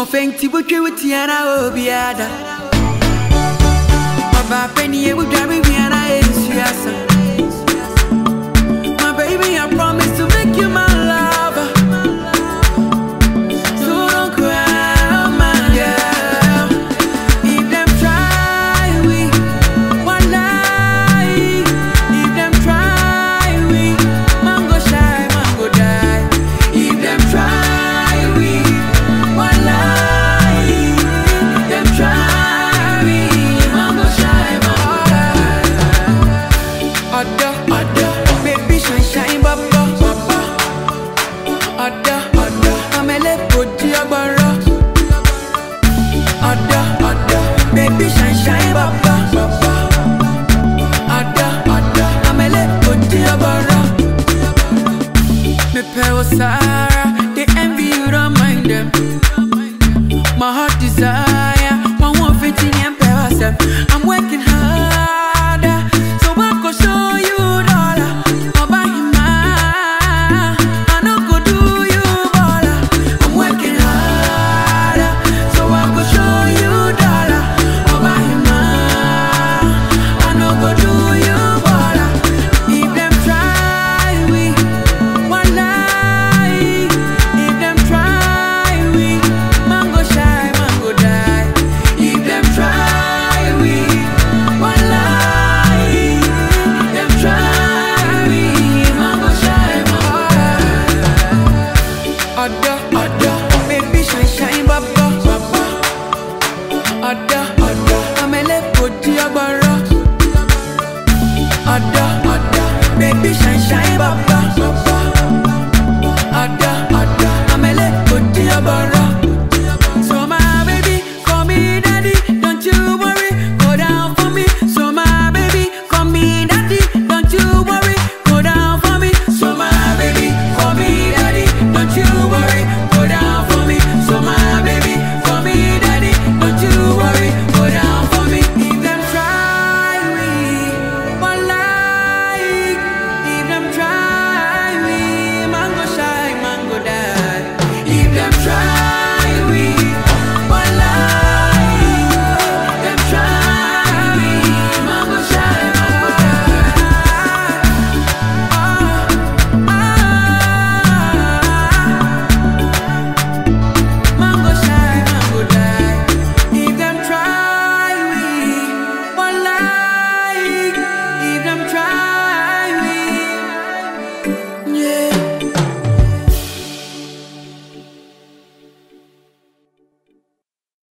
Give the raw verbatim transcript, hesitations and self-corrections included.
Fenty would you with Tiana Obiada? My penny would drive me and I my baby, I promise to make you my lover. So don't cry, my girl. If them try, we one lie. If them try, we mango shy, mango die. If them try, we one lie. If them try, we mango shy, mango die. Ada, ada, baby shine shine baba, baba. Ada, ada, amele poti abara. Ada, ada, baby shine shine baba, baba. Ada, ada, amele poti abara. Me pay Sarah, they envy you, don't mind them. My heart desire, my one fifteen and pay herself. I'm working harder, so I go show you dollar. I'll buy you mine, I no go do you baller. I'm working harder, so I go show you dollar. I'll buy you mine, I no go do you baller. If them try, we one lie. If them try, we mango shy, mango die. If them try, we one lie. If them try, we mango shy, mango die. Ada, ada, baby shine shine baba, baba. Ada, ada, amele poti abara. Ada, ada, baby shine shine baba, baba.